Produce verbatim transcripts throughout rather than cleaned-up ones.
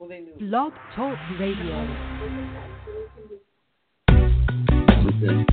Blog Talk Radio. Okay.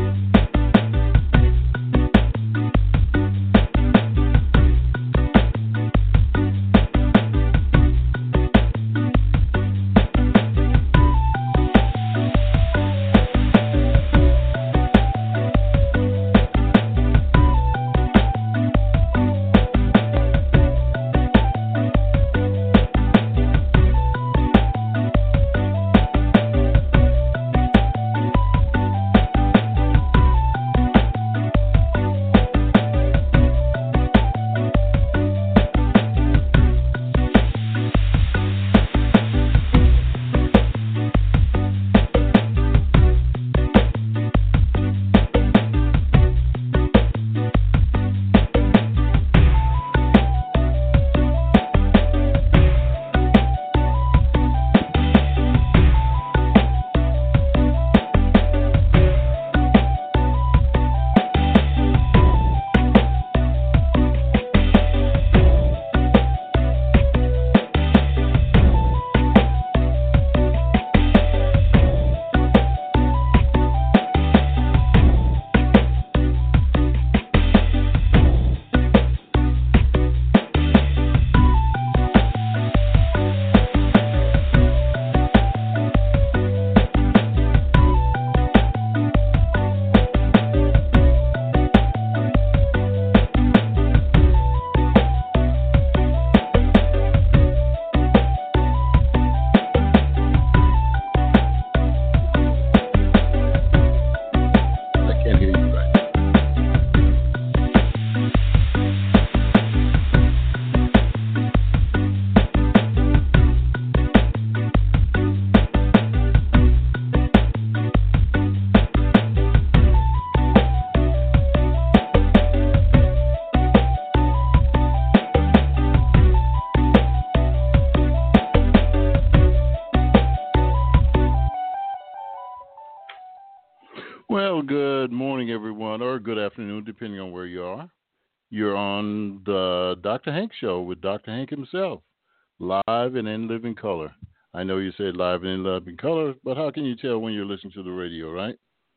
Well, good morning, everyone, or good afternoon, depending on where you are. You're on the Doctor Hank Show with Doctor Hank himself, live and in living color. I know you said live and in living color, but how can you tell when you're listening to the radio, right?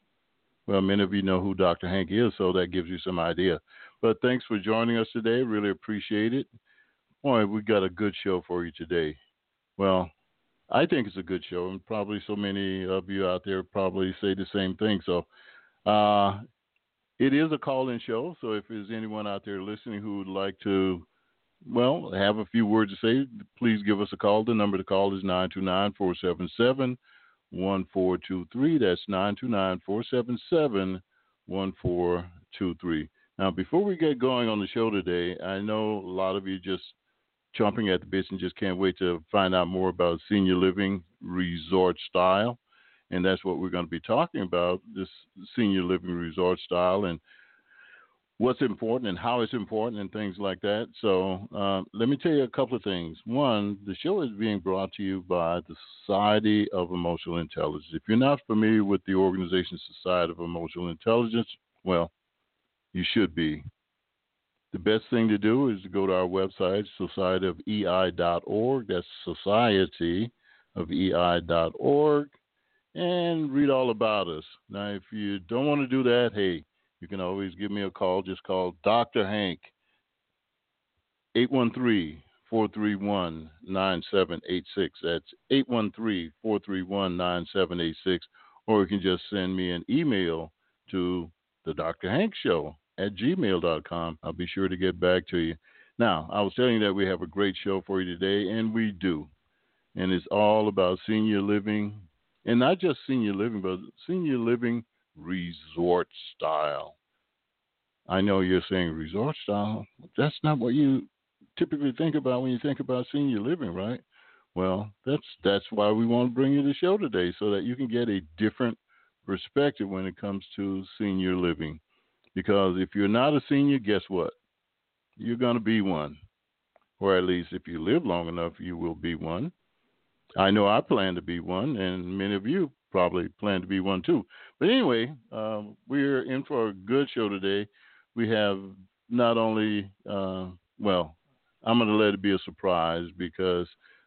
Well, many of you know who Doctor Hank is, so that gives you some idea. But thanks for joining us today. Really appreciate it. Boy, we got a good show for you today. Well, I think it's a good show, and probably so many of you out there probably say the same thing. So uh, it is a call-in show, so if there's anyone out there listening who would like to, well, have a few words to say, please give us a call. The number to call is nine two nine, four seven seven, one four two three. That's nine two nine, four seven seven, one four two three. Now, before we get going on the show today, I know a lot of you just chomping at the bits and just can't wait to find out more about senior living resort style. And that's what we're going to be talking about, this senior living resort style and what's important and how it's important and things like that. So uh, let me tell you a couple of things. One, the show is being brought to you by the Society of Emotional Intelligence. If you're not familiar with the organization Society of Emotional Intelligence, well, you should be. The best thing to do is to go to our website, society of e i dot org. That's society of e i dot org, and read all about us. Now, if you don't want to do that, hey, you can always give me a call. Just call Doctor Hank, eight one three, four three one, nine seven eight six. That's eight one three, four three one, nine seven eight six. Or you can just send me an email to the Doctor Hank Show at gmail dot com. I'll be sure to get back to you. Now, I was telling you that we have a great show for you today, and we do. And it's all about senior living, and not just senior living, but senior living resort style. I know you're saying resort style. That's not what you typically think about when you think about senior living, right? Well, that's that's why we want to bring you the show today, so that you can get a different perspective when it comes to senior living. Because if you're not a senior, guess what? You're going to be one. Or at least if you live long enough, you will be one. I know I plan to be one, and many of you probably plan to be one too. But anyway, uh, we're in for a good show today. We have not only, uh, well, I'm going to let it be a surprise because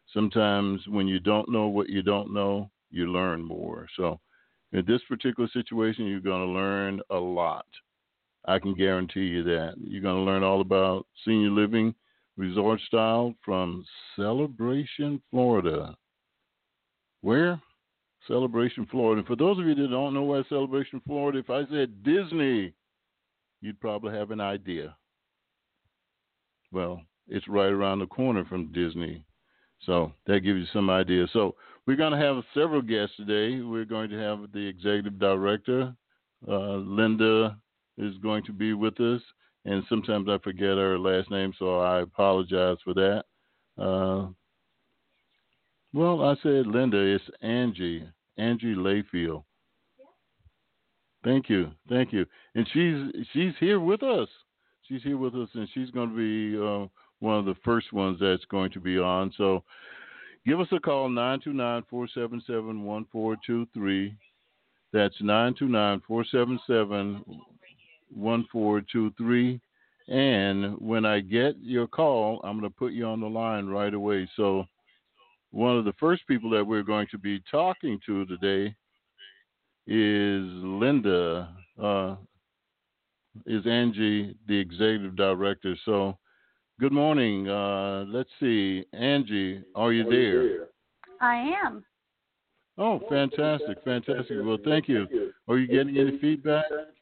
sometimes when you don't know what you don't know, you learn more. So in this particular situation, you're going to learn a lot. I can guarantee you that. You're going to learn all about senior living resort style from Celebration, Florida. Where? Celebration, Florida. And for those of you that don't know where Celebration, Florida, if I said Disney, you'd probably have an idea. Well, it's right around the corner from Disney. So that gives you some idea. So we're going to have several guests today. We're going to have the executive director, uh, Linda, is going to be with us. And sometimes I forget her last name, so I apologize for that. Uh, well, I said Linda. It's Angie, Angie Layfield. Thank you, thank you. And she's she's here with us. She's here with us, and she's going to be uh, one of the first ones that's going to be on. So give us a call, nine two nine, four seven seven, one four two three. That's nine two nine, four seven seven, one four two three. And when I get your call, I'm going to put you on the line right away. So one of the first people that we're going to be talking to today is Linda, uh, is Angie, the executive director. So good morning. Uh, let's see. Angie, are you there? I am. Oh, fantastic, fantastic. Well, thank you. Are you getting any feedback?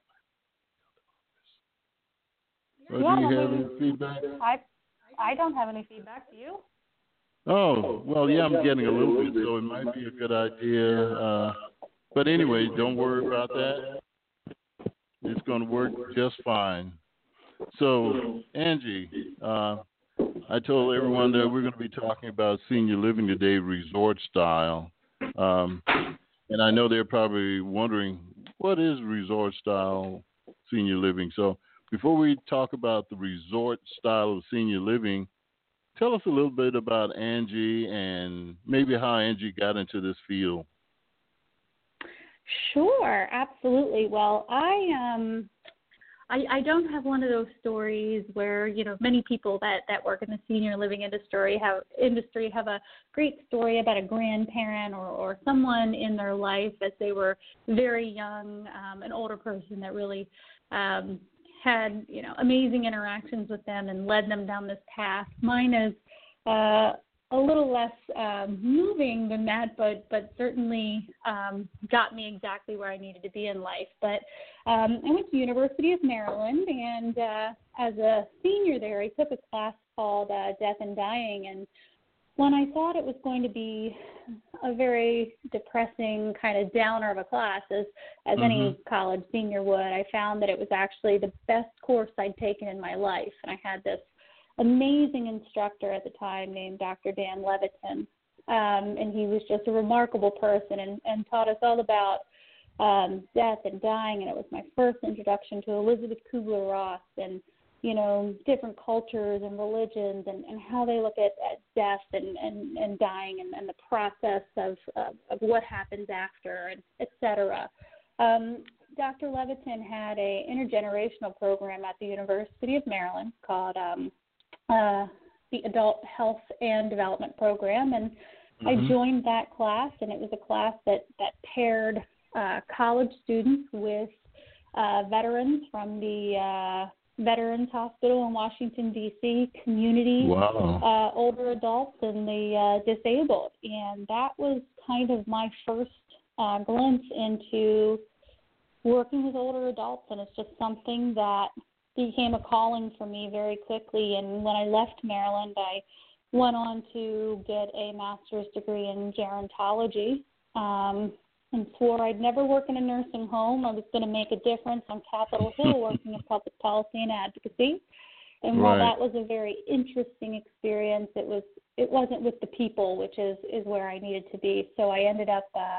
Or yeah, do you I have mean, any feedback? I, I don't have any feedback. Do you? Oh, well, yeah, I'm getting a little bit, so it might be a good idea. Uh, but anyway, don't worry about that. It's going to work just fine. So, Angie, uh, I told everyone that we're going to be talking about senior living today, resort style. Um, and I know they're probably wondering, what is resort style senior living? So before we talk about the resort style of senior living, tell us a little bit about Angie and maybe how Angie got into this field. Sure, absolutely. Well, I um, I, I don't have one of those stories where, you know, many people that, that work in the senior living industry have industry have a great story about a grandparent or, or someone in their life as they were very young, um, an older person that really um, had, you know, amazing interactions with them and led them down this path. Mine is uh, a little less um, moving than that, but but certainly um, got me exactly where I needed to be in life. But um, I went to University of Maryland, and uh, as a senior there, I took a class called uh, Death and Dying. And when I thought it was going to be a very depressing kind of downer of a class, as, as mm-hmm. any college senior would, I found that it was actually the best course I'd taken in my life. And I had this amazing instructor at the time named Doctor Dan Levitin, um, and he was just a remarkable person and, and taught us all about um, death and dying, and it was my first introduction to Elizabeth Kubler-Ross and, you know, different cultures and religions and, and how they look at, at death and, and, and dying and, and the process of, of, of what happens after, and et cetera. Um, Doctor Levitin had a intergenerational program at the University of Maryland called um, Uh, the Adult Health and Development Program, and mm-hmm. I joined that class, and it was a class that, that paired uh, college students with uh, veterans from the uh, Veterans Hospital in Washington, D C, community, wow. uh, older adults, and the uh, disabled. And that was kind of my first uh, glimpse into working with older adults, and it's just something that became a calling for me very quickly. And when I left Maryland, I went on to get a master's degree in gerontology um, and swore I'd never work in a nursing home. I was going to make a difference on Capitol Hill working in public policy and advocacy. And while right. that was a very interesting experience, it was it wasn't with the people, which is, is where I needed to be. So I ended up uh,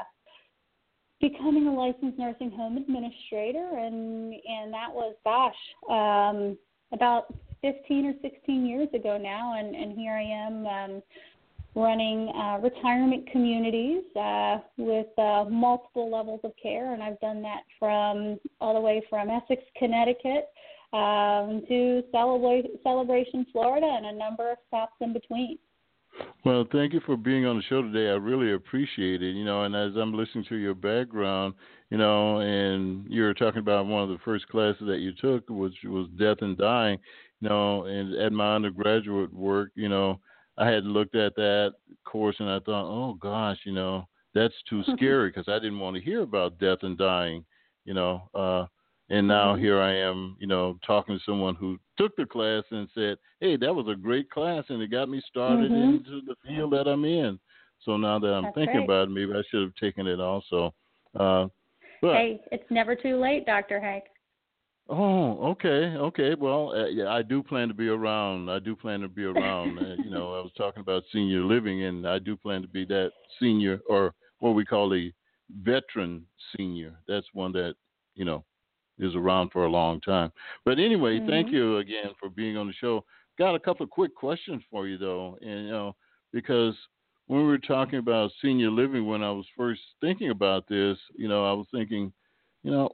becoming a licensed nursing home administrator, and and that was, gosh, um, about fifteen or sixteen years ago now, and, and here I am um, running uh, retirement communities uh, with uh, multiple levels of care, and I've done that from all the way from Essex, Connecticut, um, to Celebra- Celebration, Florida, and a number of stops in between. Well, thank you for being on the show today. I really appreciate it. You know, and as I'm listening to your background, you know, and you're talking about one of the first classes that you took, which was death and dying. You know, and at my undergraduate work, you know, I had looked at that course and I thought, oh gosh, you know, that's too scary because I didn't want to hear about death and dying. You know, uh, and now Mm-hmm. here I am, you know, talking to someone who took the class and said, hey, that was a great class and it got me started Mm-hmm. into the field that I'm in. So now that I'm That's thinking right. about it, maybe I should have taken it also. Uh, but, Hey, it's never too late, Doctor Hank. oh, okay, okay. Well, uh, yeah, I do plan to be around. I do plan to be around. Uh, you know, I was talking about senior living and I do plan to be that senior or what we call a veteran senior. That's one that, you know, is around for a long time. But anyway, thank Mhm. you again for being on the show. Got a couple of quick questions for you though, and you know, because when we were talking about senior living, when I was first thinking about this, you know, I was thinking, you know,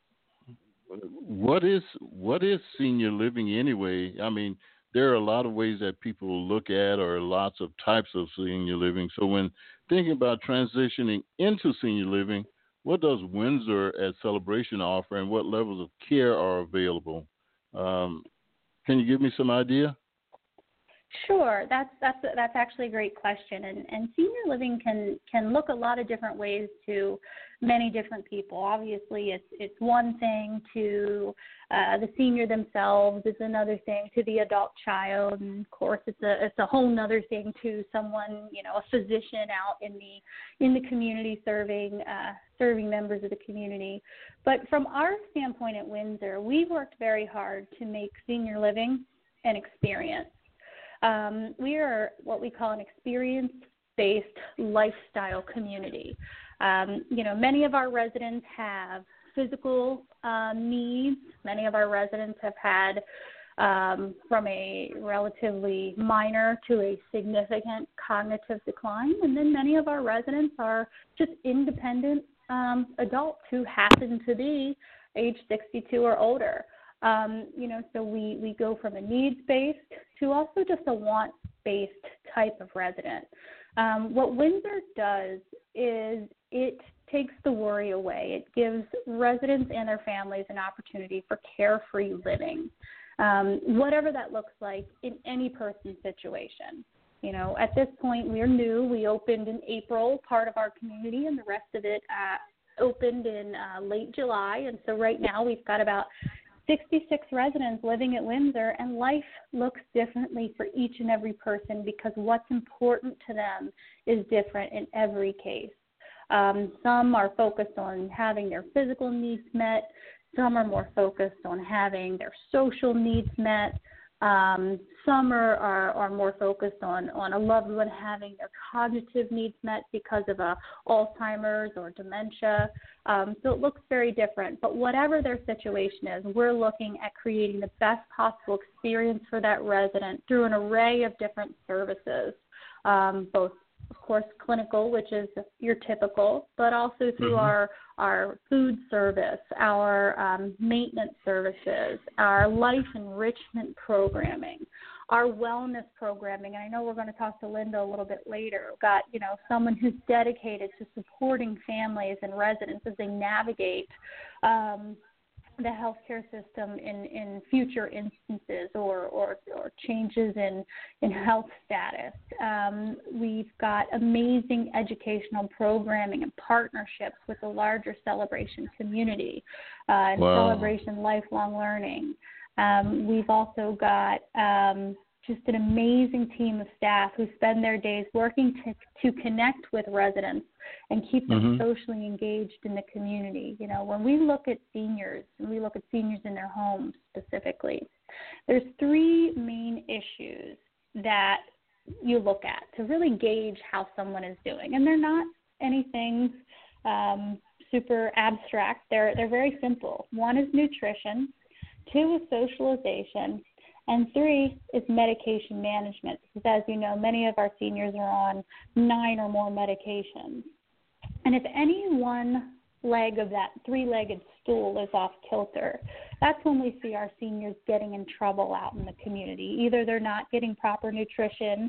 what is what is senior living anyway? I mean, there are a lot of ways that people look at, or lots of types of senior living. So when thinking about transitioning into senior living, what does Windsor at Celebration offer, and what levels of care are available? Um, can you give me some idea? Sure, that's that's that's actually a great question, and and senior living can can look a lot of different ways to many different people. Obviously, it's it's one thing to uh, the senior themselves. It's another thing to the adult child, and of course, it's a it's a whole nother thing to someone, you know, a physician out in the in the community serving uh, serving members of the community. But from our standpoint at Windsor, we've worked very hard to make senior living an experience. Um, we are what we call an experience-based lifestyle community. Um, you know, many of our residents have physical um, needs. Many of our residents have had um, from a relatively minor to a significant cognitive decline. And then many of our residents are just independent um, adults who happen to be age sixty-two or older. Um, you know, so we, we go from a needs-based to also just a want-based type of resident. Um, what Windsor does is it takes the worry away. It gives residents and their families an opportunity for carefree living, um, whatever that looks like in any person's situation. You know, at this point, we're new. We opened in April, part of our community, and the rest of it uh, opened in uh, late July. And so right now we've got about sixty-six residents living at Windsor, and life looks differently for each and every person because what's important to them is different in every case. Um, some are focused on having their physical needs met. Some are more focused on having their social needs met. Um, some are, are, are more focused on, on a loved one having their cognitive needs met because of a Alzheimer's or dementia. Um, so it looks very different. But whatever their situation is, we're looking at creating the best possible experience for that resident through an array of different services, um, both of course, clinical, which is your typical, but also through mm-hmm. our our food service, our um, maintenance services, our life enrichment programming, our wellness programming. And I know we're going to talk to Linda a little bit later. We've got, you know, someone who's dedicated to supporting families and residents as they navigate um, the healthcare system in, in future instances or, or, or changes in, in health status. Um, we've got amazing educational programming and partnerships with the larger Celebration community uh, and wow. Celebration Lifelong Learning. Um, we've also got um, just an amazing team of staff who spend their days working to, to connect with residents and keep them mm-hmm. socially engaged in the community. You know, when we look at seniors, and we look at seniors in their homes specifically, there's three main issues that you look at to really gauge how someone is doing. And they're not anything um, super abstract. They're, they're very simple. One is nutrition. Two is socialization. And three is medication management, because as you know, many of our seniors are on nine or more medications. And if any one leg of that three-legged stool is off kilter, that's when we see our seniors getting in trouble out in the community. Either they're not getting proper nutrition,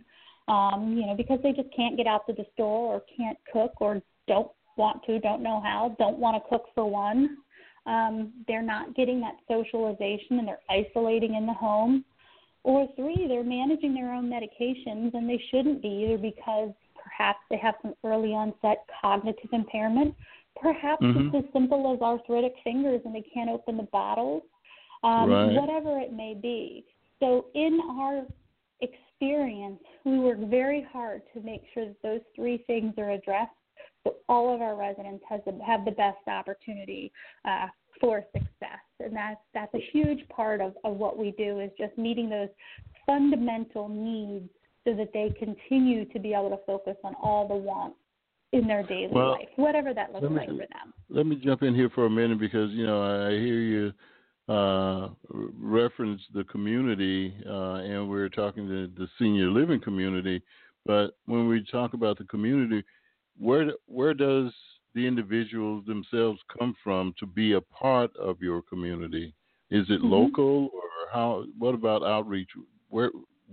um, you know, because they just can't get out to the store or can't cook or don't want to, don't know how, don't want to cook for one. Um, they're not getting that socialization and they're isolating in the home. Or three, they're managing their own medications, and they shouldn't be, either because perhaps they have some early onset cognitive impairment. Perhaps mm-hmm. it's as simple as arthritic fingers and they can't open the bottles, um, right. whatever it may be. So in our experience, we work very hard to make sure that those three things are addressed so all of our residents has the, have the best opportunity uh, for success. And that's, that's a huge part of, of what we do, is just meeting those fundamental needs so that they continue to be able to focus on all the wants in their daily well, life, whatever that looks me, like for them. Let me jump in here for a minute, because, you know, I hear you uh, reference the community, uh, and we're talking to the senior living community. But when we talk about the community, where where does the individuals themselves come from to be a part of your community? Is it mm-hmm. local, or how? What about outreach? Where?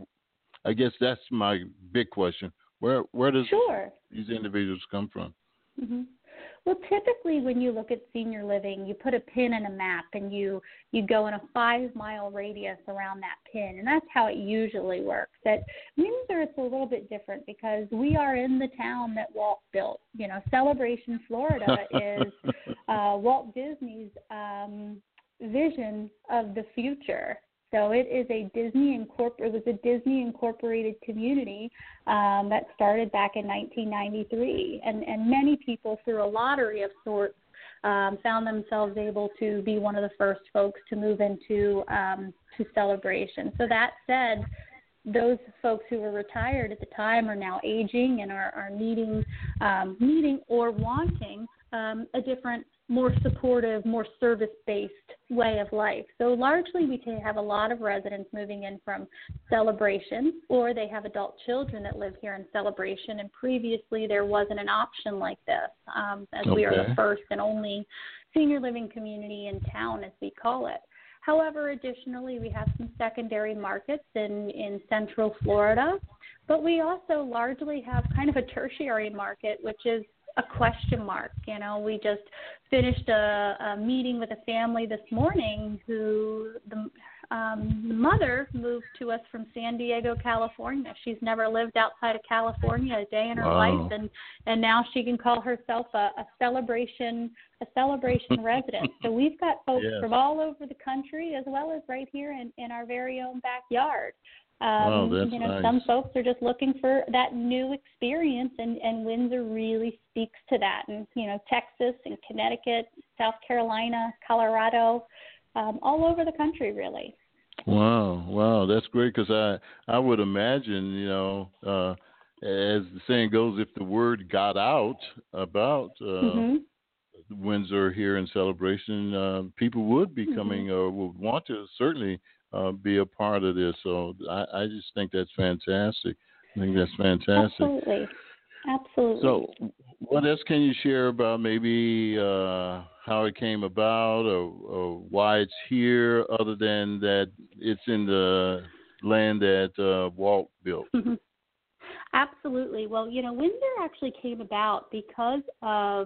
I guess that's my big question. Where where does sure. these individuals come from? Mm-hmm. Well, typically when you look at senior living, you put a pin in a map and you, you go in a five-mile radius around that pin, and that's how it usually works. At Windsor, it's a little bit different because we are in the town that Walt built. You know, Celebration, Florida is uh, Walt Disney's um, vision of the future. So it is a Disney incorpor- It was a Disney incorporated community um, that started back in nineteen ninety-three, and and many people, through a lottery of sorts, um, found themselves able to be one of the first folks to move into um, to Celebration. So that said, those folks who were retired at the time are now aging and are, are needing um, needing or wanting um, a different, more supportive, more service-based way of life. So largely we have a lot of residents moving in from Celebration, or they have adult children that live here in Celebration, and previously there wasn't an option like this, um, as okay. we are the first and only senior living community in town, as we call it. However, additionally, we have some secondary markets in, in Central Florida, but we also largely have kind of a tertiary market, which is a question mark. You know, we just finished a, a meeting with a family this morning who the, um, the mother moved to us from San Diego, California. She's never lived outside of California a day in her wow. life, and, and now she can call herself a, a celebration a celebration resident. So we've got folks yes. from all over the country, as well as right here in, in our very own backyard. Um, oh, that's you know, nice. Some folks are just looking for that new experience, and, and Windsor really speaks to that. And, you know, Texas and Connecticut, South Carolina, Colorado, um, all over the country, really. Wow, wow, that's great, because I, I would imagine, you know, uh, as the saying goes, if the word got out about uh, mm-hmm. Windsor here in Celebration, uh, people would be coming mm-hmm. or would want to certainly Uh, be a part of this. So I, I just think that's fantastic. I think that's fantastic. Absolutely. Absolutely. So what else can you share about maybe uh, how it came about, or, or why it's here, other than that it's in the land that uh, Walt built? Absolutely. Well, you know, Windsor actually came about because of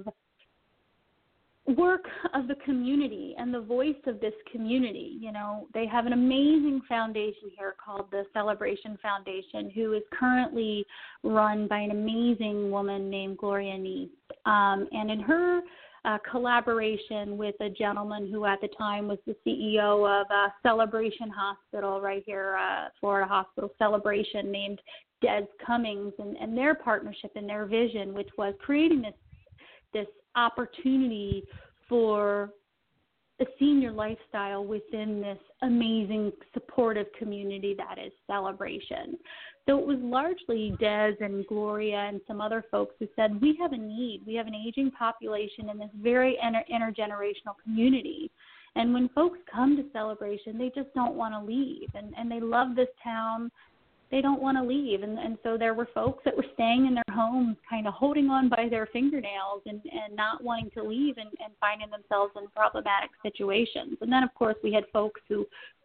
work of the community and the voice of this community. You know, they have an amazing foundation here called the Celebration Foundation, who is currently run by an amazing woman named Gloria Neese. Um, and in her uh, collaboration with a gentleman who at the time was the C E O of uh, Celebration Hospital right here, uh, Florida Hospital Celebration, named Des Cummings, and, and their partnership and their vision, which was creating this this opportunity for a senior lifestyle within this amazing supportive community that is Celebration. So it was largely Des and Gloria and some other folks who said, we have a need. We have an aging population in this very inter- intergenerational community. And when folks come to Celebration, they just don't want to leave. And, and they love this town. They don't want to leave. And, and so there were folks that were staying in their homes, kind of holding on by their fingernails and, and not wanting to leave, and, and finding themselves in problematic situations. And then, of course, we had folks who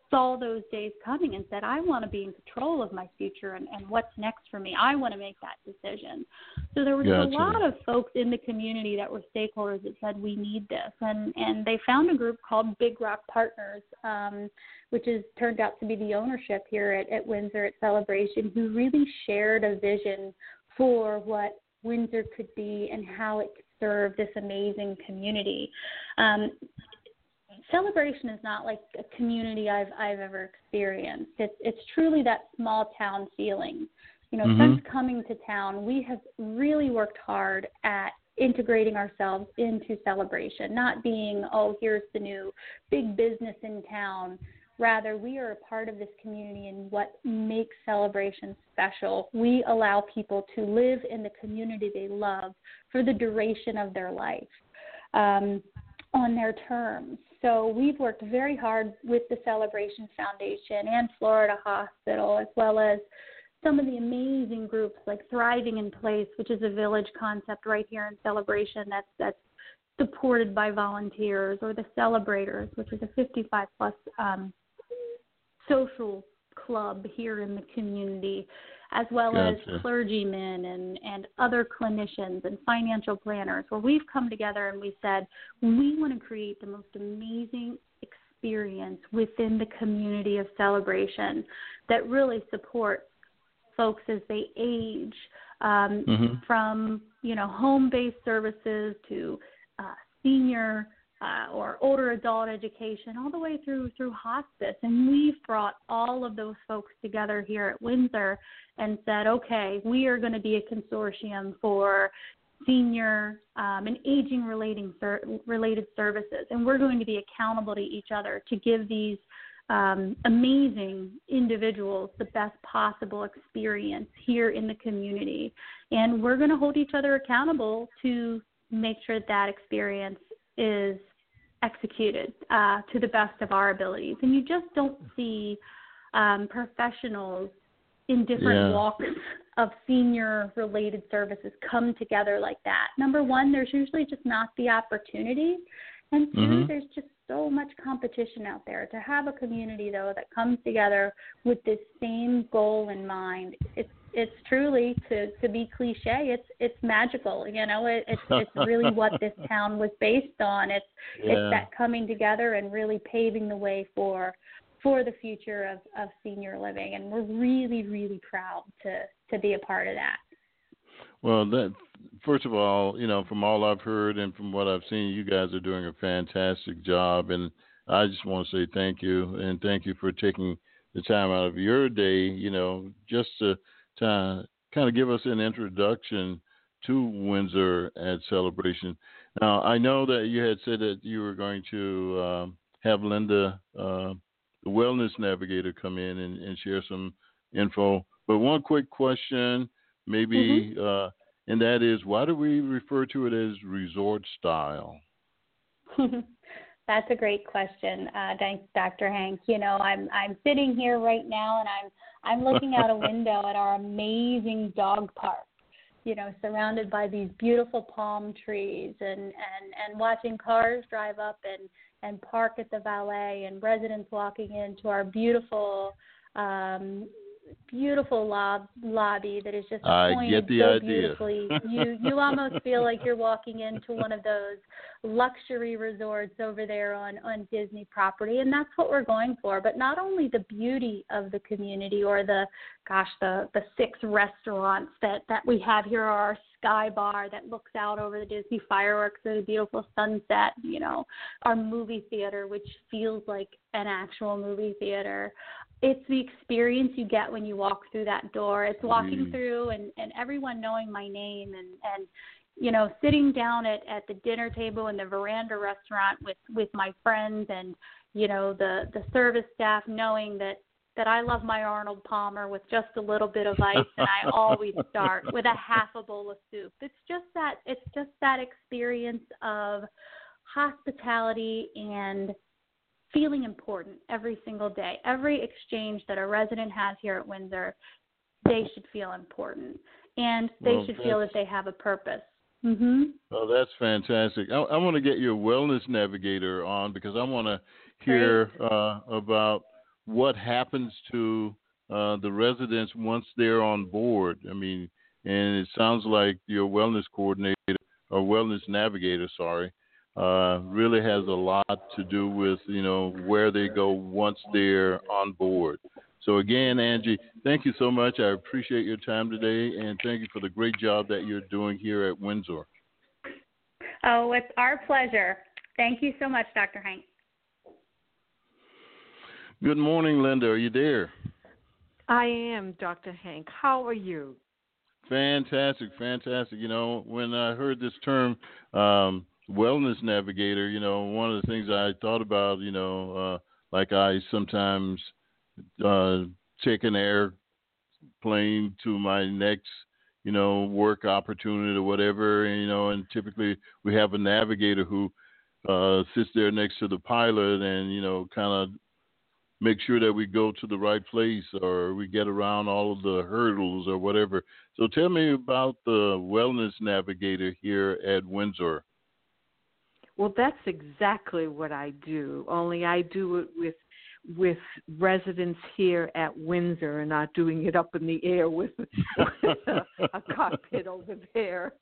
saw those days coming and said, I want to be in control of my future and, and what's next for me. I want to make that decision. So there was Gotcha. a lot of folks in the community that were stakeholders that said, we need this. And, and they found a group called Big Rock Partners, um, which has turned out to be the ownership here at, at Windsor at Celebration, who really shared a vision for what Windsor could be and how it could serve this amazing community. Um, Celebration is not like a community I've I've ever experienced. It's it's truly that small town feeling. You know, Mm-hmm. since coming to town, we have really worked hard at integrating ourselves into Celebration, not being, oh, here's the new big business in town. Rather, we are a part of this community and what makes Celebration special. We allow people to live in the community they love for the duration of their life, um, on their terms. So we've worked very hard with the Celebration Foundation and Florida Hospital, as well as some of the amazing groups like Thriving in Place, which is a village concept right here in Celebration that's that's supported by volunteers, or the Celebrators, which is a fifty-five plus um, social club here in the community, as well Gotcha. as clergymen and, and other clinicians and financial planners, where we've come together and we said, we want to create the most amazing experience within the community of Celebration that really supports folks as they age, um, Mm-hmm. from, you know, home-based services to uh, senior Uh, or older adult education, all the way through through hospice. And we've brought all of those folks together here at Windsor and said, okay, we are going to be a consortium for senior um, and aging relating ser- related services. And we're going to be accountable to each other to give these um, amazing individuals the best possible experience here in the community. And we're going to hold each other accountable to make sure that experience is executed uh, to the best of our abilities. And you just don't see um, professionals in different Yeah. walks of senior-related services come together like that. Number one, there's usually just not the opportunity. And two, Mm-hmm. there's just so much competition out there. To have a community, though, that comes together with this same goal in mind, it's it's truly, to, to be cliche, it's it's magical. You know, it, it's it's really what this town was based on. It's Yeah. it's that coming together and really paving the way for for the future of, of senior living. And we're really, really proud to, to be a part of that. Well, that first of all, you know, from all I've heard and from what I've seen, you guys are doing a fantastic job, and I just want to say thank you, and thank you for taking the time out of your day, you know, just to, to kind of give us an introduction to Windsor at Celebration. Now, I know that you had said that you were going to um, have Linda, uh, the wellness navigator, come in and, and share some info. But one quick question, maybe, Mm-hmm. uh, and that is, why do we refer to it as resort style? That's a great question, uh, thanks, Doctor Hank. You know, I'm I'm sitting here right now, and I'm I'm looking out a window at our amazing dog park. You know, surrounded by these beautiful palm trees, and, and, and watching cars drive up and, and park at the valet, and residents walking into our beautiful, um, beautiful lob, lobby that is just I appointed get the so idea. beautifully. You you almost feel like you're walking into one of those luxury resorts over there on, on Disney property, and that's what we're going for. But not only the beauty of the community, or the, gosh, the, the six restaurants that, that we have here, are our Sky Bar that looks out over the Disney fireworks or the beautiful sunset, you know, our movie theater, which feels like an actual movie theater. It's the experience you get when you walk through that door. It's walking Mm. through and, and everyone knowing my name, and, and you know, sitting down at, at the dinner table in the Veranda restaurant with, with my friends, and, you know, the, the service staff knowing that, that I love my Arnold Palmer with just a little bit of ice, and I always start with a half a bowl of soup. It's just that it's just that experience of hospitality and feeling important every single day. Every exchange that a resident has here at Windsor, they should feel important, and they Well, should feel that they have a purpose. Mm-hmm. Oh, that's fantastic. I, I want to get your wellness navigator on, because I want to hear uh, about what happens to uh, the residents once they're on board. I mean, and it sounds like your wellness coordinator or wellness navigator, sorry, uh, really has a lot to do with, you know, where they go once they're on board. So again, Angie, thank you so much. I appreciate your time today, and thank you for the great job that you're doing here at Windsor. Oh, it's our pleasure. Thank you so much, Doctor Hank. Good morning, Linda. Are you there? I am, Doctor Hank. How are you? Fantastic, fantastic. You know, when I heard this term, um, wellness navigator, you know, one of the things I thought about, you know, uh, like I sometimes uh, take an airplane to my next, you know, work opportunity or whatever, and, you know, and typically we have a navigator who uh, sits there next to the pilot and, you know, kind of make sure that we go to the right place or we get around all of the hurdles or whatever. So tell me about the wellness navigator here at Windsor. Well, that's exactly what I do, only I do it with with residents here at Windsor and not doing it up in the air with, with a, a cockpit over there.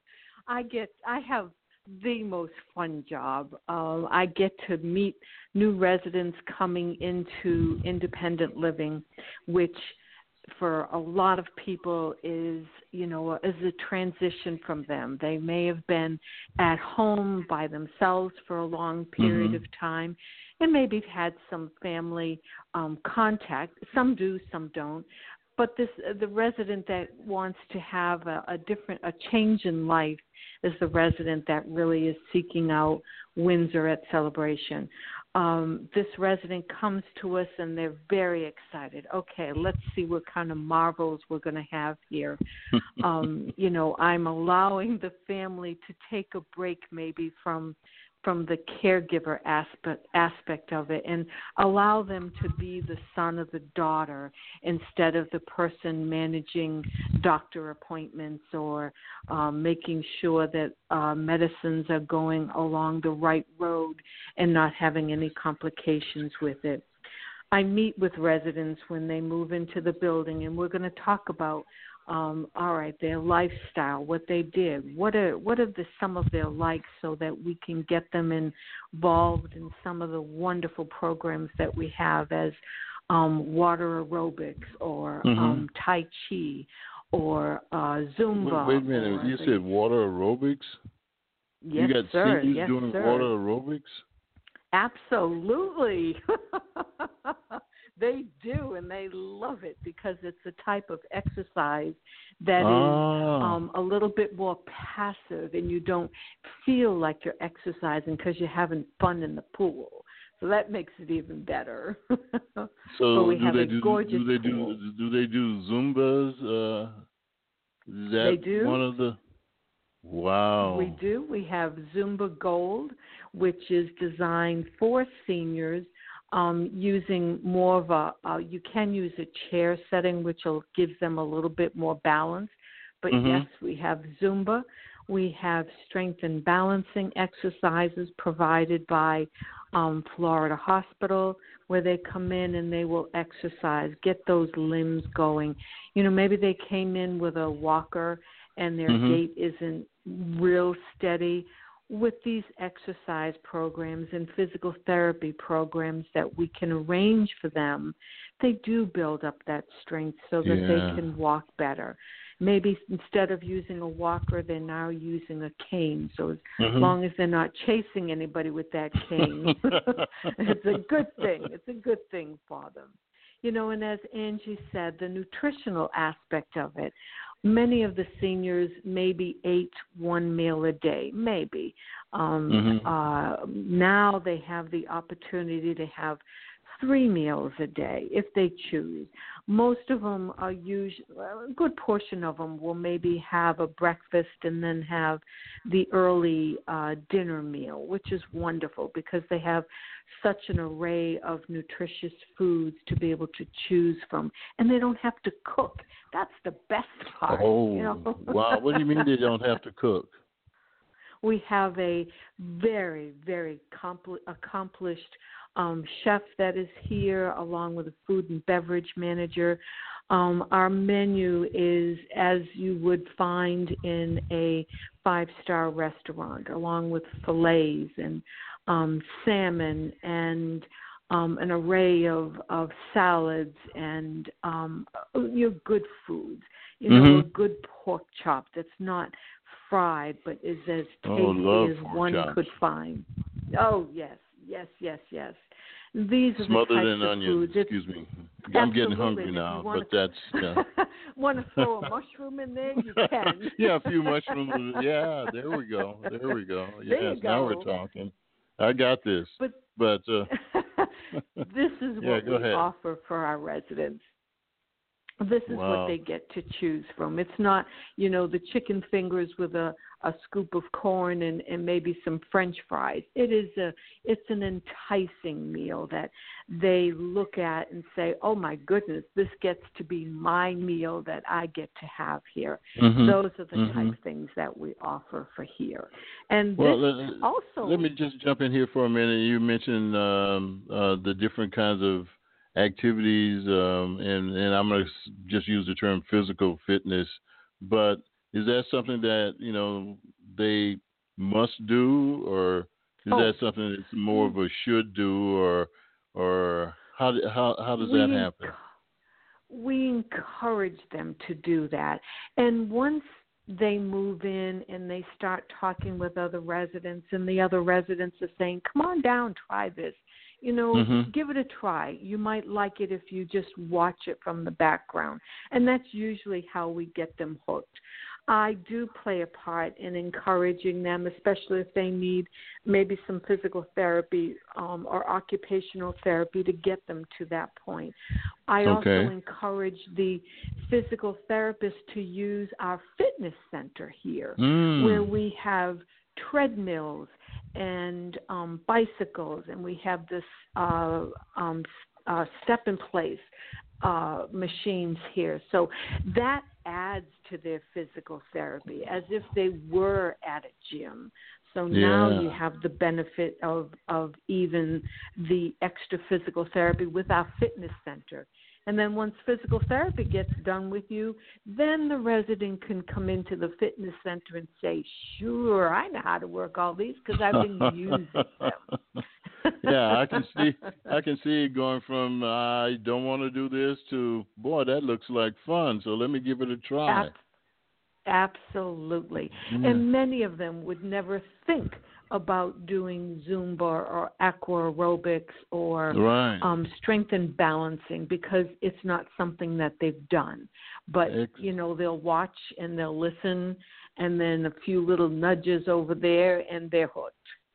I get, I have the most fun job. Um, I get to meet new residents coming into independent living, which for a lot of people is, you know, is a transition from them. They may have been at home by themselves for a long period mm-hmm. of time and maybe had some family um, contact. Some do, some don't. But this, the resident that wants to have a, a different, a change in life is the resident that really is seeking out Windsor at Celebration. Um, this resident comes to us and they're very excited. Okay, let's see what kind of marvels we're going to have here. um, you know, I'm allowing the family to take a break maybe from from the caregiver aspect aspect of it and allow them to be the son of the daughter instead of the person managing doctor appointments or um, making sure that uh, medicines are going along the right road and not having any complications with it. I meet with residents when they move into the building, and we're going to talk about Um, all right, their lifestyle, what they did, what are what are the some of their likes, so that we can get them involved in some of the wonderful programs that we have, as um, water aerobics or mm-hmm. um, Tai Chi or uh, Zumba. Wait, wait a minute, you said water aerobics? Yes, you got sir. seniors yes, doing sir. water aerobics? Absolutely. They do, and they love it because it's a type of exercise that oh. is um, a little bit more passive, and you don't feel like you're exercising because you're having fun in the pool. So that makes it even better. So but we do have they a do? gorgeous Do they pool. do? Do they do Zumbas? Uh, is that they do. One of the. Wow. We do. We have Zumba Gold, which is designed for seniors. Um, using more of a, uh, you can use a chair setting, which will give them a little bit more balance. But mm-hmm. yes, we have Zumba. We have strength and balancing exercises provided by um, Florida Hospital, where they come in and they will exercise, get those limbs going. You know, maybe they came in with a walker and their mm-hmm. gait isn't real steady. With these exercise programs and physical therapy programs that we can arrange for them, they do build up that strength so that yeah. they can walk better. Maybe instead of using a walker, they're now using a cane. So as mm-hmm. long as they're not chasing anybody with that cane, it's a good thing. It's a good thing for them. You know, and as Angie said, the nutritional aspect of it, many of the seniors maybe ate one meal a day, maybe. Um, mm-hmm. uh, now they have the opportunity to have three meals a day if they choose. Most of them are usually, a good portion of them will maybe have a breakfast and then have the early uh, dinner meal, which is wonderful because they have such an array of nutritious foods to be able to choose from, and they don't have to cook. That's the best part. Oh, you know? Wow. What do you mean they don't have to cook? We have a very, very compl- accomplished um, chef that is here, along with a food and beverage manager. Um, our menu is as you would find in a five-star restaurant, along with fillets and um, salmon and um, an array of, of salads and um, your good foods. You know, Mm-hmm. a good pork chop that's not fried but is as tasty Oh, love as pork one chops. could find. Oh, yes, yes, yes, yes. These are Smothered the types in of onions. foods. It's, Excuse me. I'm getting absolutely. hungry And if now, you wanna, but that's yeah. want to throw a mushroom in there, you can. Yeah, a few mushrooms. Yeah, there we go. There we go. Yes, There you now go. we're talking. I got this. But, but uh, this is yeah, what go we ahead. offer for our residents. This is Wow. what they get to choose from. It's not, you know, the chicken fingers with a, a scoop of corn and, and maybe some French fries. It is a, it's an enticing meal that they look at and say, oh, my goodness, this gets to be my meal that I get to have here. Mm-hmm. Those are the mm-hmm. type of things that we offer for here. And well, this uh, also... let me just jump in here for a minute. You mentioned um, uh, the different kinds of activities, um, and, and I'm going to just use the term physical fitness, but is that something that, you know, they must do, or is Oh. that something that's more of a should do, or or how how how does we that happen? Enc- we encourage them to do that. And once they move in and they start talking with other residents, and the other residents are saying, come on down, try this. You know, Mm-hmm. give it a try. You might like it if you just watch it from the background. And that's usually how we get them hooked. I do play a part in encouraging them, especially if they need maybe some physical therapy um, or occupational therapy to get them to that point. I Okay. also encourage the physical therapist to use our fitness center here, Mm. where we have treadmills and um, bicycles, and we have this uh, um, uh, step-in-place uh, machines here. So that adds to their physical therapy as if they were at a gym. So now Yeah. you have the benefit of, of even the extra physical therapy with our fitness center. And then once physical therapy gets done with you, then the resident can come into the fitness center and say, sure, I know how to work all these because I've been using them. Yeah, I can see I can see it going from I don't want to do this to, boy, that looks like fun, so let me give it a try. Ab- absolutely. Yeah. And many of them would never think about doing Zumba or aqua aerobics or Right. um, strength and balancing because it's not something that they've done. But, Excellent. you know, they'll watch and they'll listen, and then a few little nudges over there, and they're hooked.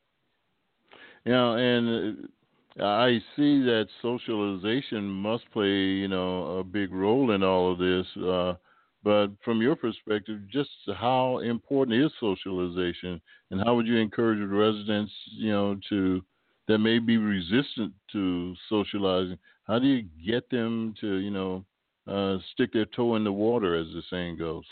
You know, and uh, I see that socialization must play, you know, a big role in all of this. Uh, but from your perspective, just how important is socialization, and how would you encourage the residents, you know, to that may be resistant to socializing? How do you get them to, you know, uh, stick their toe in the water, as the saying goes?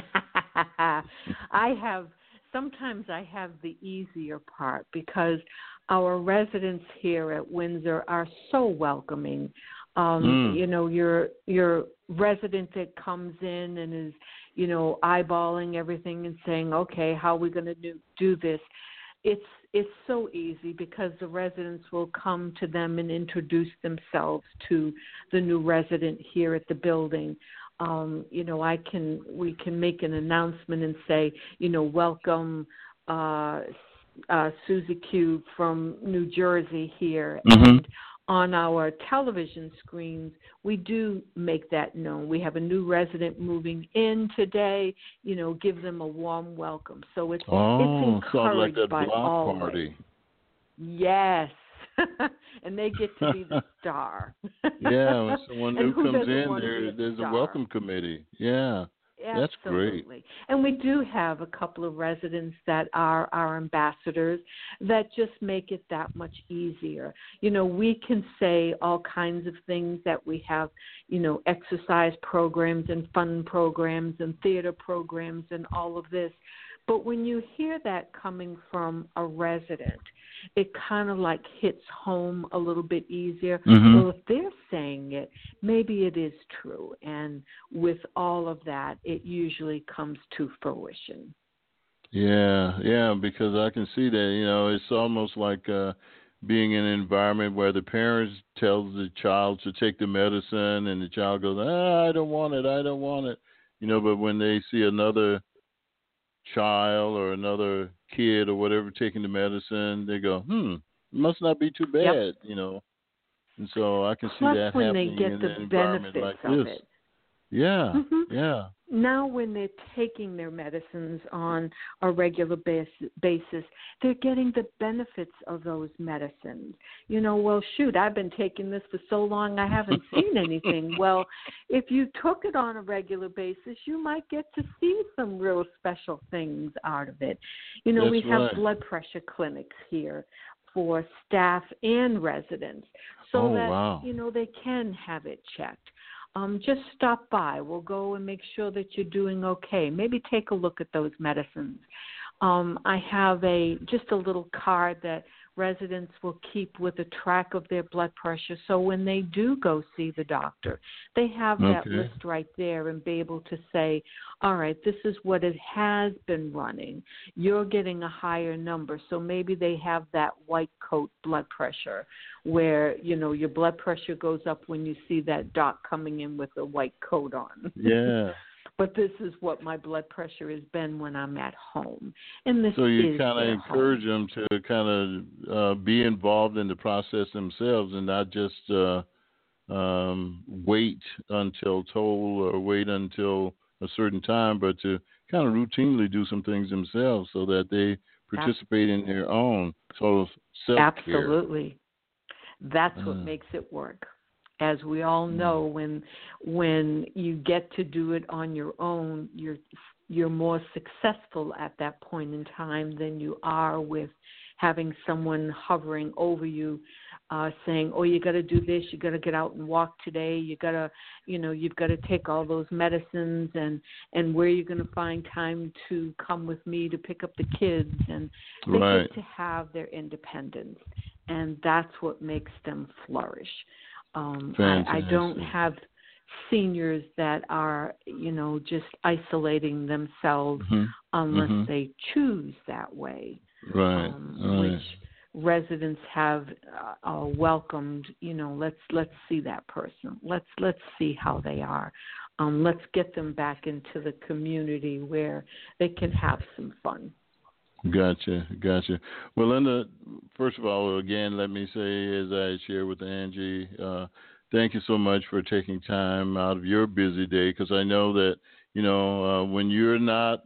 I have sometimes I have the easier part because our residents here at Windsor are so welcoming. Um, Mm. You know, your your resident that comes in and is, you know, eyeballing everything and saying, okay, how are we going to do, do this? It's it's so easy because the residents will come to them and introduce themselves to the new resident here at the building. Um, you know, I can we can make an announcement and say, you know, welcome uh, uh, Susie Q from New Jersey here. Mm-hmm. And on our television screens, we do make that known. We have a new resident moving in today. You know, give them a warm welcome. So it's Oh, it's sounds like encouraged that by block all. party. Yes. And they get to be the star. Yeah, when someone And new who comes doesn't in, want to there be a there's a star? welcome committee. Yeah, that's great. Absolutely. And we do have a couple of residents that are our ambassadors that just make it that much easier. You know, we can say all kinds of things that we have, you know, exercise programs and fun programs and theater programs and all of this. But when you hear that coming from a resident, it kind of like hits home a little bit easier. Mm-hmm. Well, if they're saying it, maybe it is true. And with all of that, it usually comes to fruition. Yeah, yeah, because I can see that, you know, it's almost like uh, being in an environment where the parents tells the child to take the medicine and the child goes, ah, I don't want it, I don't want it. You know, but when they see another child or another kid or whatever taking the medicine, they go, hmm, it must not be too bad, Yep. you know. And so I can see Plus, that when they happening get in the an environment benefits like of this. it. Yeah, Mm-hmm. yeah. Now when they're taking their medicines on a regular bas- basis, they're getting the benefits of those medicines. You know, well, shoot, I've been taking this for so long I haven't seen anything. Well, if you took it on a regular basis, you might get to see some real special things out of it. You know, That's we have right. blood pressure clinics here for staff and residents so Oh, that, wow. you know, they can have it checked. Um, just stop by. We'll go and make sure that you're doing okay. Maybe take a look at those medicines. Um, I have a just a little card that residents will keep with a track of their blood pressure. So when they do go see the doctor, they have that Okay. list right there and be able to say, all right, this is what it has been running. You're getting a higher number. So maybe they have that white coat blood pressure where, you know, your blood pressure goes up when you see that doc coming in with a white coat on. Yeah. But this is what my blood pressure has been when I'm at home. And this So you is kind of their encourage home. them to kind of uh, be involved in the process themselves and not just uh, um, wait until told or wait until a certain time, but to kind of routinely do some things themselves so that they participate in their own sort of self-care. Absolutely. That's what Uh, makes it work. As we all know, when when you get to do it on your own, you're you're more successful at that point in time than you are with having someone hovering over you, uh, saying, "Oh, you got to do this. You got to get out and walk today. You got to, you know, you've got to take all those medicines, and and where you're going to find time to come with me to pick up the kids." And they right. get to have their independence, and that's what makes them flourish. Um, I, I don't have seniors that are, you know, just isolating themselves mm-hmm. unless mm-hmm. they choose that way. Right. Um, right. Which residents have uh, uh, welcomed. You know, let's let's see that person. Let's let's see how they are. Um, let's get them back into the community where they can have some fun. Gotcha, gotcha. Well, Linda, first of all, again, let me say, as I shared with Angie, uh, thank you so much for taking time out of your busy day, because I know that, you know, uh, when you're not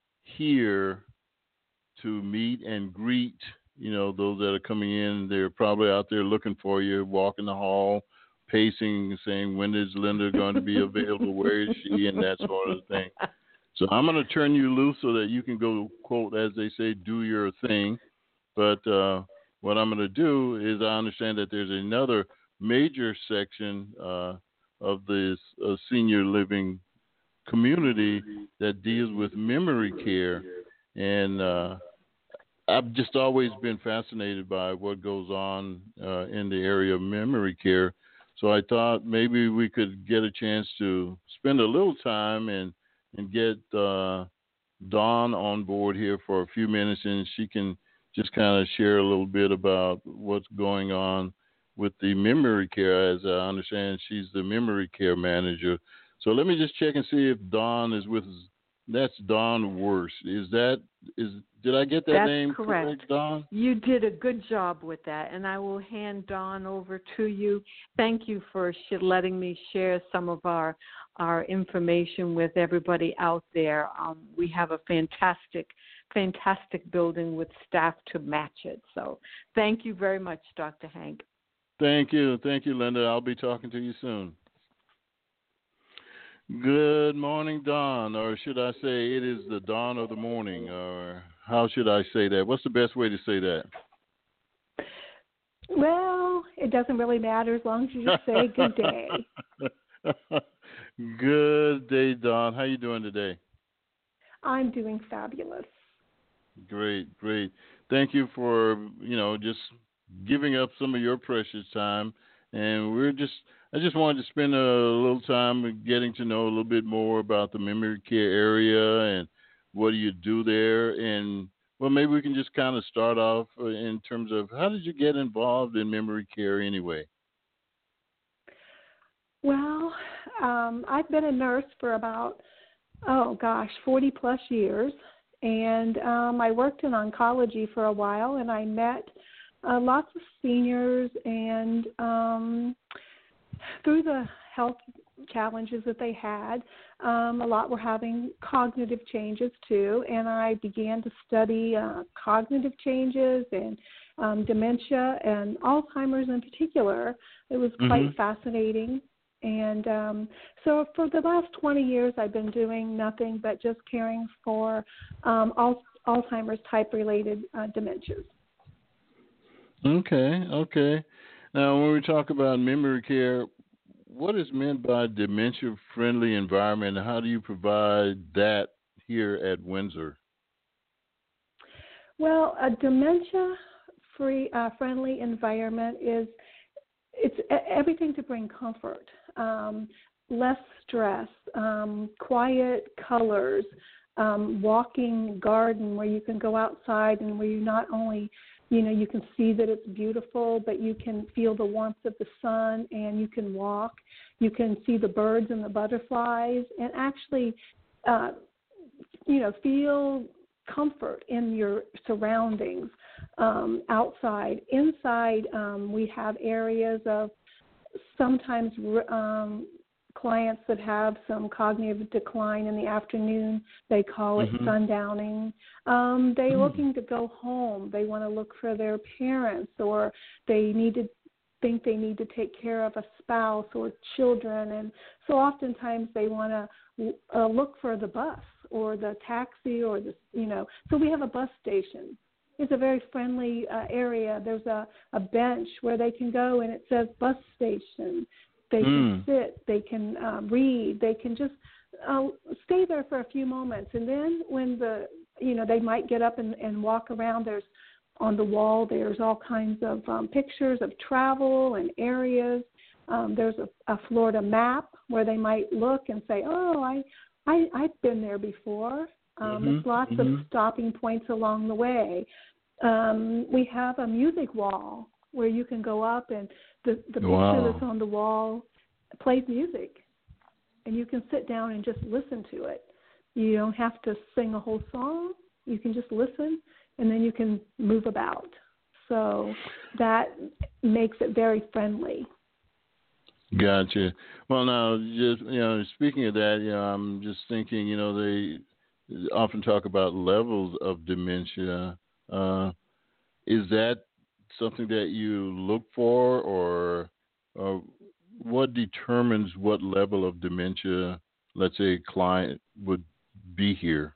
here to meet and greet, you know, those that are coming in, they're probably out there looking for you, walking the hall, pacing, saying, when is Linda going to be available? Where is she? And that sort of thing. So I'm going to turn you loose so that you can go, quote, as they say, do your thing. But uh, what I'm going to do is I understand that there's another major section uh, of this uh, senior living community that deals with memory care. And uh, I've just always been fascinated by what goes on uh, in the area of memory care. So I thought maybe we could get a chance to spend a little time and and get uh, Dawn on board here for a few minutes, and she can just kind of share a little bit about what's going on with the memory care. As I understand, she's the memory care manager. So let me just check and see if Dawn is with us. That's Dawn Worst. Is that is? Did I get that That's name correct. correct, Dawn? You did a good job with that, and I will hand Dawn over to you. Thank you for sh- letting me share some of our our information with everybody out there. Um, we have a fantastic, fantastic building with staff to match it. So thank you very much, Doctor Hank. Thank you. Thank you, Linda. I'll be talking to you soon. Good morning, Dawn, or should I say it is the dawn of the morning, or how should I say that? What's the best way to say that? Well, it doesn't really matter as long as you just say good day. Good day, Dawn. How you doing today? I'm doing fabulous. Great, great. Thank you for, you know, just giving up some of your precious time. And we're just, I just wanted to spend a little time getting to know a little bit more about the memory care area and what do you do there. And, well, maybe we can just kind of start off uh, in terms of how did you get involved in memory care anyway? Well, um, I've been a nurse for about, oh gosh, forty plus years. And um, I worked in oncology for a while, and I met uh, lots of seniors, and um, through the health challenges that they had, um, a lot were having cognitive changes too, and I began to study uh, cognitive changes and um, dementia and Alzheimer's in particular. It was quite mm-hmm. fascinating. And um, so for the last twenty years, I've been doing nothing but just caring for um, al- Alzheimer's type-related uh, dementias. Okay, okay. Now, when we talk about memory care, what is meant by dementia-friendly environment, and how do you provide that here at Windsor? Well, a dementia-free, uh, friendly environment is it's everything to bring comfort. Um, less stress, um, quiet colors, um, walking garden where you can go outside and where you not only, you know, you can see that it's beautiful, but you can feel the warmth of the sun and you can walk. You can see the birds and the butterflies and actually, uh, you know, feel comfort in your surroundings um, outside. Inside, um, we have areas of sometimes um, clients that have some cognitive decline in the afternoon, they call it mm-hmm. sundowning. Um, they're mm-hmm. looking to go home. They want to look for their parents, or they need to think they need to take care of a spouse or children. And so oftentimes they want to uh, look for the bus or the taxi or the, you know, so we have a bus station. It's a very friendly uh, area. There's a, a bench where they can go, and it says bus station. They can mm. sit. They can uh, read. They can just uh, stay there for a few moments. And then when the, you know, they might get up and, and walk around. There's on the wall, there's all kinds of um, pictures of travel and areas. Um, there's a, a Florida map where they might look and say, oh, I, I, I've been there before. Um, mm-hmm. There's lots mm-hmm. of stopping points along the way. Um, we have a music wall where you can go up and the, the wow. picture that's on the wall plays music. And you can sit down and just listen to it. You don't have to sing a whole song. You can just listen, and then you can move about. So that makes it very friendly. Gotcha. Well, now, just you know, speaking of that, you know, I'm just thinking, you know, they often talk about levels of dementia. Uh, is that something that you look for, or, or what determines what level of dementia, let's say, a client would be here?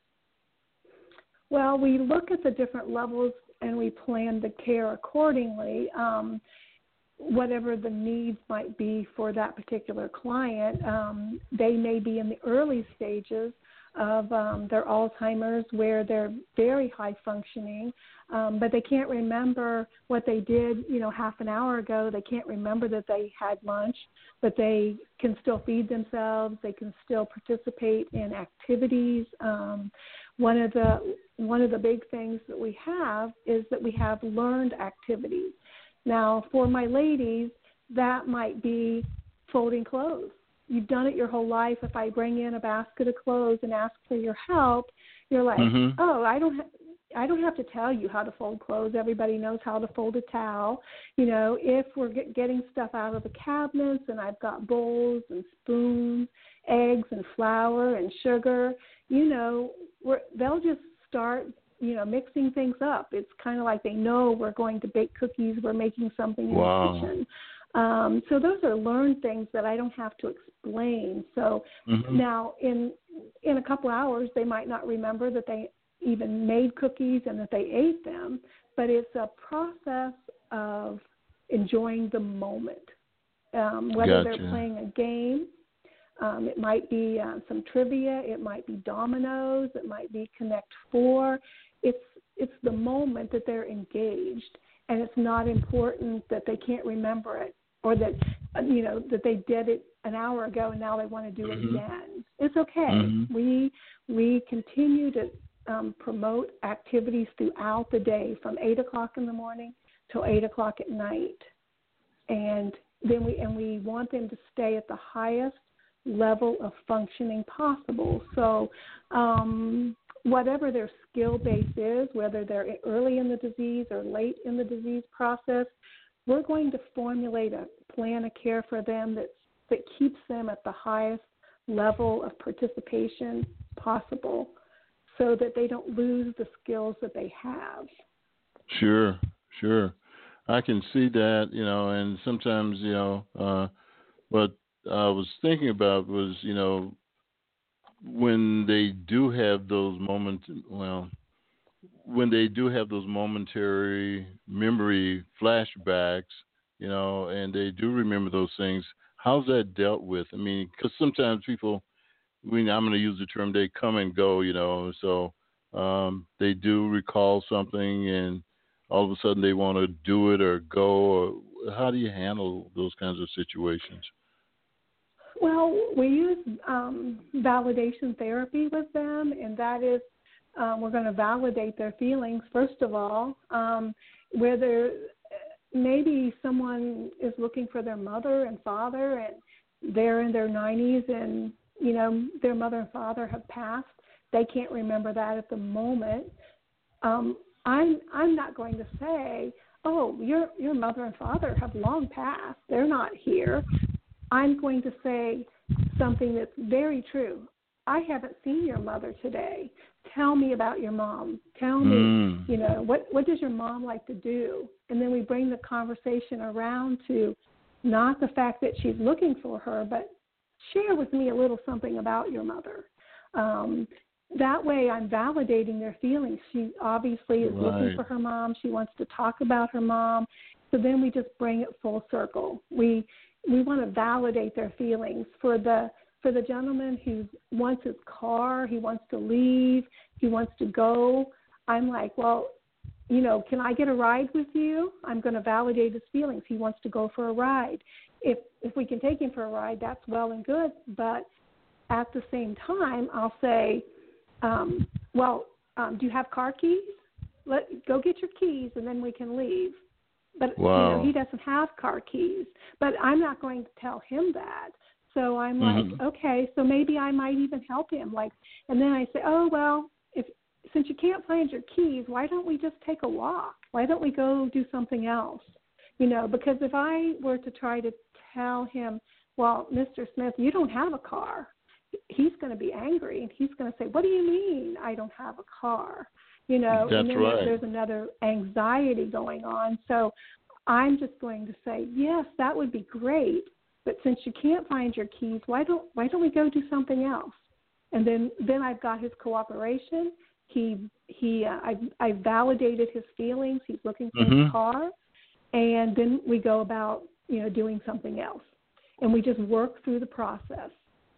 Well, we look at the different levels and we plan the care accordingly. Um, whatever the needs might be for that particular client, um, they may be in the early stages of um, their Alzheimer's where they're very high functioning, um, but they can't remember what they did, you know, half an hour ago. They can't remember that they had lunch, but they can still feed themselves. They can still participate in activities. Um, one of the one of the big things that we have is that we have learned activities. Now, for my ladies, that might be folding clothes. You've done it your whole life. If I bring in a basket of clothes and ask for your help, you're like, mm-hmm. oh, I don't, ha- I don't have to tell you how to fold clothes. Everybody knows how to fold a towel. You know, if we're get- getting stuff out of the cabinets, and I've got bowls and spoons, eggs and flour and sugar, you know, we're, they'll just start, you know, mixing things up. It's kind of like they know we're going to bake cookies. We're making something in wow. the kitchen. Um, so those are learned things that I don't have to explain. So mm-hmm. now in in a couple hours, they might not remember that they even made cookies and that they ate them, but it's a process of enjoying the moment. Um, whether gotcha. They're playing a game, um, it might be uh, some trivia, it might be dominoes, it might be Connect Four. it's it's the moment that they're engaged, and it's not important that they can't remember it or that you know that they did it an hour ago and now they want to do mm-hmm. it again. It's okay. Mm-hmm. We we continue to um, promote activities throughout the day from eight o'clock in the morning till eight o'clock at night, and then we and we want them to stay at the highest level of functioning possible. So um, whatever their skill base is, whether they're early in the disease or late in the disease process, we're going to formulate a plan of care for them that that keeps them at the highest level of participation possible so that they don't lose the skills that they have. Sure, sure. I can see that, you know, and sometimes, you know, uh, what I was thinking about was, you know, when they do have those moments, well, when they do have those momentary memory flashbacks, you know, and they do remember those things, how's that dealt with? I mean, because sometimes people, I mean, I'm going to use the term, they come and go, you know, so um, they do recall something and all of a sudden they want to do it or go, or how do you handle those kinds of situations? Well, we use um, validation therapy with them, and that is um, we're going to validate their feelings, first of all, um, whether maybe someone is looking for their mother and father and they're in their nineties and, you know, their mother and father have passed. They can't remember that at the moment. Um, I'm I'm not going to say, oh, your your mother and father have long passed. They're not here. I'm going to say something that's very true. I haven't seen your mother today. Tell me about your mom. Tell me, mm. you know, what, what does your mom like to do? And then we bring the conversation around to not the fact that she's looking for her, but share with me a little something about your mother. Um, that way I'm validating their feelings. She obviously is right. looking for her mom. She wants to talk about her mom. So then we just bring it full circle. We we want to validate their feelings. For the for the gentleman who wants his car, he wants to leave, he wants to go, I'm like, well, you know, can I get a ride with you? I'm going to validate his feelings. He wants to go for a ride. If if we can take him for a ride, that's well and good. But at the same time, I'll say, um, well, um, do you have car keys? Let go get your keys, and then we can leave. But wow. you know, he doesn't have car keys. But I'm not going to tell him that. So I'm mm-hmm. like, okay, so maybe I might even help him. Like, and then I say, oh well, if since you can't find your keys, why don't we just take a walk? Why don't we go do something else? You know, because if I were to try to tell him, well, Mister Smith, you don't have a car, he's going to be angry and he's going to say, what do you mean I don't have a car? You know, That's and then right. there's another anxiety going on. So I'm just going to say, yes, that would be great. But since you can't find your keys, why don't why don't we go do something else? And then, then I've got his cooperation. He he uh, I I validated his feelings. He's looking for mm-hmm. his car, and then we go about you know doing something else, and we just work through the process.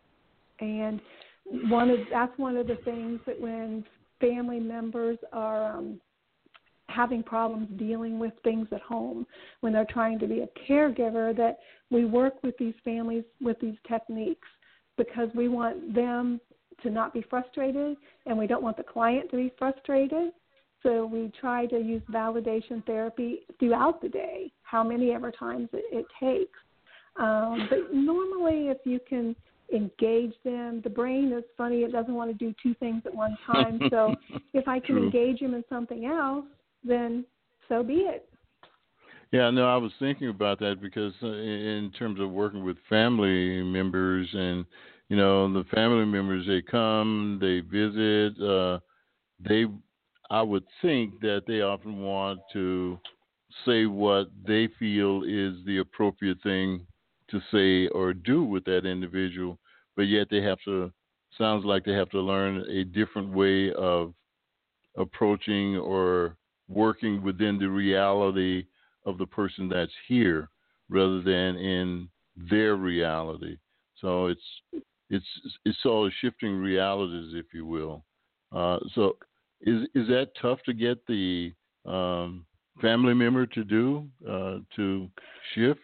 And one of that's one of the things that when family members are um, having problems dealing with things at home, when they're trying to be a caregiver, that we work with these families with these techniques because we want them to not be frustrated and we don't want the client to be frustrated. So we try to use validation therapy throughout the day, how many ever times it, it takes. Um, but normally if you can engage them, the brain is funny, it doesn't want to do two things at one time. So if I can True. engage them in something else, then so be it. Yeah, no, I was thinking about that because uh, in terms of working with family members and, you know, the family members, they come, they visit, uh, they, I would think that they often want to say what they feel is the appropriate thing to say or do with that individual, but yet they have to, sounds like they have to learn a different way of approaching or working within the reality of the person that's here rather than in their reality. So it's it's it's all shifting realities, if you will. Uh, so is is that tough to get the um, family member to do uh, to shift?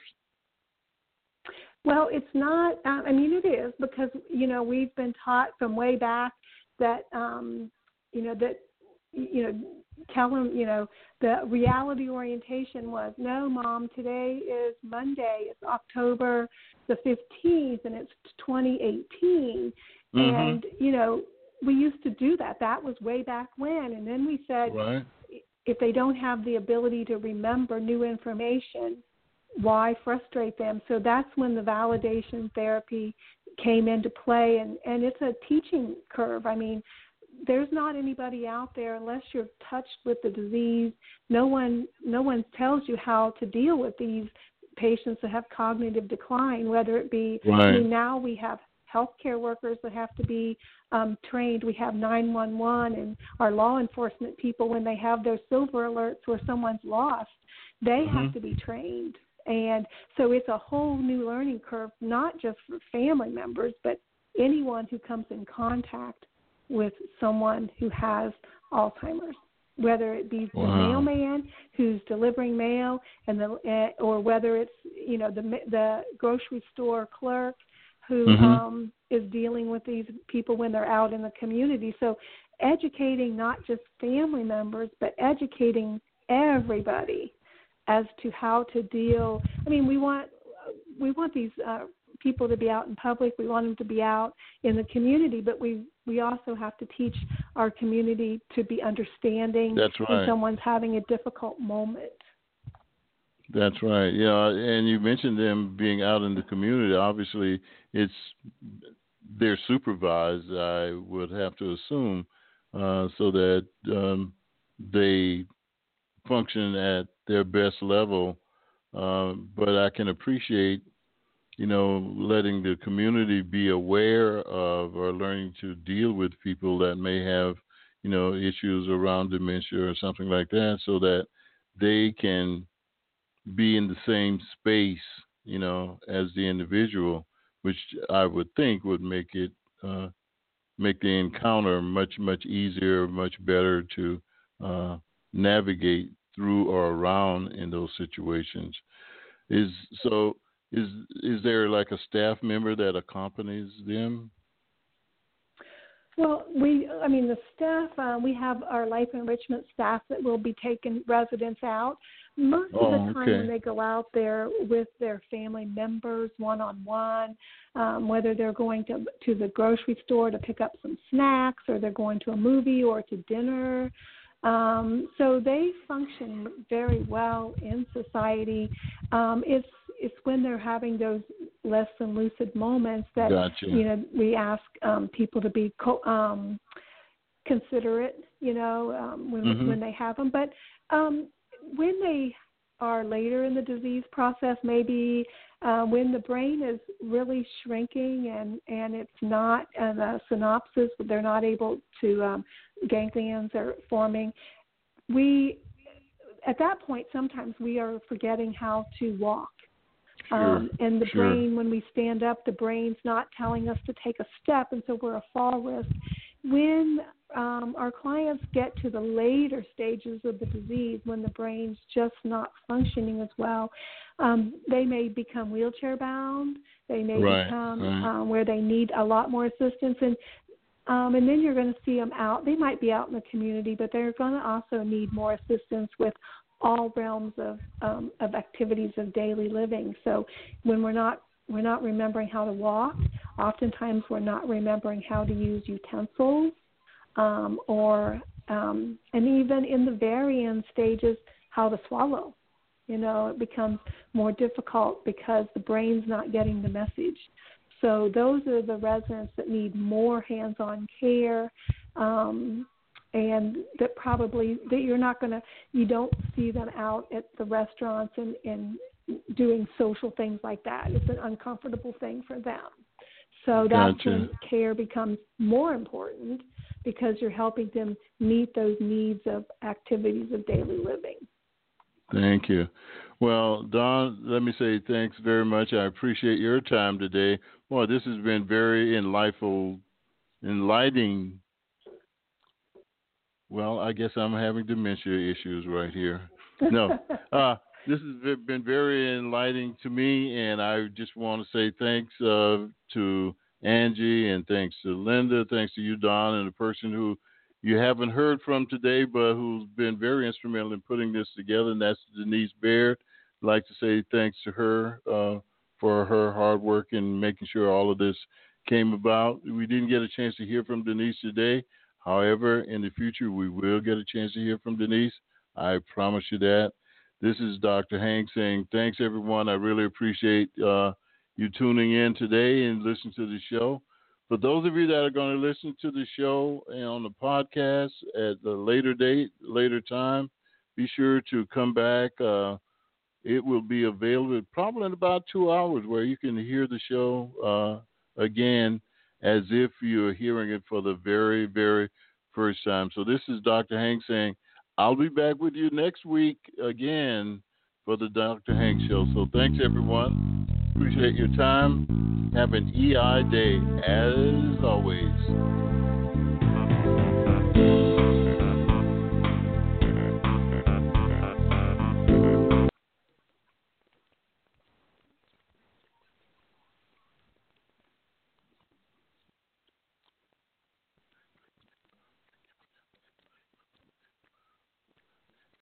Well, it's not. Uh, I mean, it is because you know we've been taught from way back that um, you know that you know tell them you know the reality orientation was no, Mom. Today is Monday. It's October the fifteenth, and it's twenty eighteen. Mm-hmm. And you know we used to do that. That was way back when. And then we said, right. if they don't have the ability to remember new information, why frustrate them? So that's when the validation therapy came into play, and, and it's a teaching curve. I mean, there's not anybody out there, unless you're touched with the disease, no one no one tells you how to deal with these patients that have cognitive decline, whether it be, right. I mean, now we have healthcare workers that have to be um, trained. We have nine one one and our law enforcement people, when they have those silver alerts where someone's lost, they mm-hmm. have to be trained. And so it's a whole new learning curve, not just for family members, but anyone who comes in contact with someone who has Alzheimer's, whether it be the wow. mailman who's delivering mail, and the uh, or whether it's you know the the grocery store clerk who mm-hmm. um, is dealing with these people when they're out in the community. So educating not just family members, but educating everybody as to how to deal. I mean, we want we want these uh, people to be out in public. We want them to be out in the community, but we, we also have to teach our community to be understanding That's right. when someone's having a difficult moment. That's right. Yeah, and you mentioned them being out in the community. Obviously, it's they're supervised, I would have to assume, uh, so that um, they function at their best level. Uh, but I can appreciate, you know, letting the community be aware of or learning to deal with people that may have, you know, issues around dementia or something like that, so that they can be in the same space, you know, as the individual, which I would think would make it uh, make the encounter much, much easier, much better to uh, navigate through or around in those situations. Is so is is there like a staff member that accompanies them? Well, we, I mean, the staff, uh, we have our life enrichment staff that will be taking residents out. Most oh, of the time okay. when they go out there with their family members one-on-one, um, whether they're going to, to the grocery store to pick up some snacks, or they're going to a movie or to dinner. Um, so they function very well in society. Um, it's it's when they're having those less than lucid moments that gotcha. you know we ask um, people to be co- um, considerate, you know, um, when mm-hmm. when they have them. But um, when they are later in the disease process, maybe uh, when the brain is really shrinking and, and it's not in a synopsis, they're not able to, um, ganglions are forming, we, at that point, sometimes we are forgetting how to walk. Sure, um, and the sure. brain, when we stand up, the brain's not telling us to take a step, and so we're a fall risk. When um, our clients get to the later stages of the disease, when the brain's just not functioning as well, um, they may become wheelchair bound. They may right, become right. Um, where they need a lot more assistance, and um, and then you're going to see them out. They might be out in the community, but they're going to also need more assistance with all realms of um, of activities of daily living. So when we're not we're not remembering how to walk, oftentimes we're not remembering how to use utensils, um, or um, and even in the very end stages, how to swallow. You know, it becomes more difficult because the brain's not getting the message. So those are the residents that need more hands-on care. Um, And that probably that you're not going to, you don't see them out at the restaurants and, and doing social things like that. It's an uncomfortable thing for them. So that's Gotcha. when care becomes more important, because you're helping them meet those needs of activities of daily living. Thank you. Well, Dawn, let me say thanks very much. I appreciate your time today. Boy, this has been very enlightful, enlightening. Well, I guess I'm having dementia issues right here. No, uh, this has been very enlightening to me, and I just want to say thanks uh, to Angie, and thanks to Linda, thanks to you, Don, and the person who you haven't heard from today, but who's been very instrumental in putting this together, and that's Denise Baird. I'd like to say thanks to her uh, for her hard work in making sure all of this came about. We didn't get a chance to hear from Denise today. However, in the future, we will get a chance to hear from Denise. I promise you that. This is Doctor Hank saying thanks, everyone. I really appreciate uh, you tuning in today and listening to the show. For those of you that are going to listen to the show on the podcast at a later date, later time, be sure to come back. Uh, it will be available probably in about two hours where you can hear the show uh, again as if you're hearing it for the very, very first time. So this is Doctor Hank saying, I'll be back with you next week again for the Doctor Hank Show. So thanks, everyone. Appreciate your time. Have an E I day, as always.